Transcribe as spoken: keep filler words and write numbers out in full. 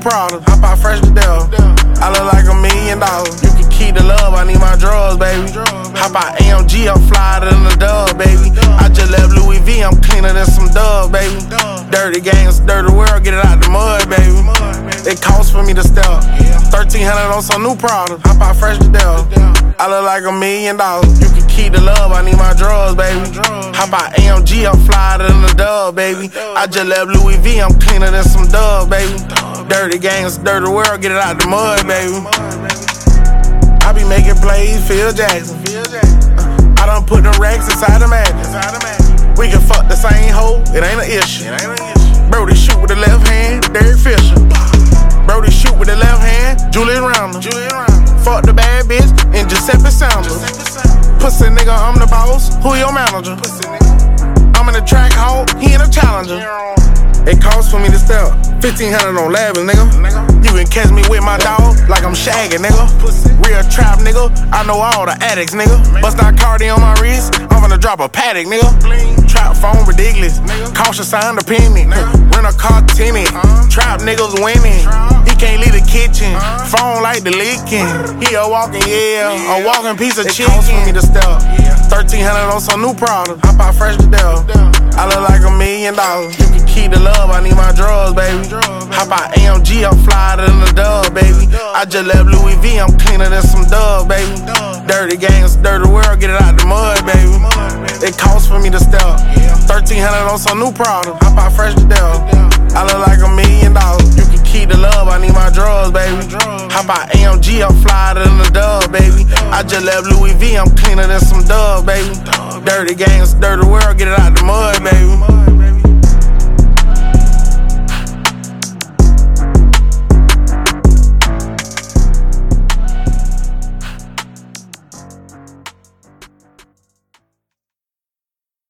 Prada, hop out fresh to death. I look like a million dollars. You can keep the love, I need my drugs, baby. Hop out A M G, I'm flyer than the dub, baby. I just left Louis V, I'm cleaner than some dub, baby. Dirty games, dirty world, get it out the mud, baby. It costs for me to step. thirteen hundred on some new Prada, hop out fresh to death. I look like a million dollars. You can keep the love, I need my drugs, baby. Hop out A M G, I'm flyer than the dub, baby. I just left Louis V, I'm cleaner than some dub, baby. Dirty games, dirty world, get it out the mud, baby. I be making plays, Phil Jackson. I done put them racks inside the mattress. We can fuck the same hoe, it ain't an issue. Brody shoot with the left hand, Derek Fisher. Brody shoot with the left hand, Julius Randle. Fuck the bad bitch and Giuseppe Sanders. Pussy nigga, I'm the boss, who your manager? I'm in a track hole, he in a challenger. It costs for me to step, fifteen hundred on Lavin, nigga. You can catch me with my dog, like I'm Shaggy, nigga. Real trap, nigga, I know all the addicts, nigga. Bust out Cardi on my wrist, I'm gonna drop a paddock, nigga. Trap phone ridiculous, caution sign the penny. Rent a car tinted, trap niggas winning. He can't leave the kitchen, phone like the leaking. He a walking, yeah, a walking piece of chicken. It costs for me to step, thirteen hundred on some new Prada, hop out fresh to death. I look like a million dollars. You can keep the love, I need my drugs, baby. Hop out A M G, I'm flyer than the dub, baby. I just left Louis V, I'm cleaner than some dub, baby. Dirty games, dirty world, get it out the mud, baby. It costs for me to step, thirteen hundred on some new Prada, hop out fresh to death. I look like a million dollars. You can keep the love, I need my drugs, baby. Hop out A M G, I'm flyer than the dub, baby. I just left Louis V, I'm cleaner than some dub, baby. Dirty games, dirty world, get it out the mud, baby.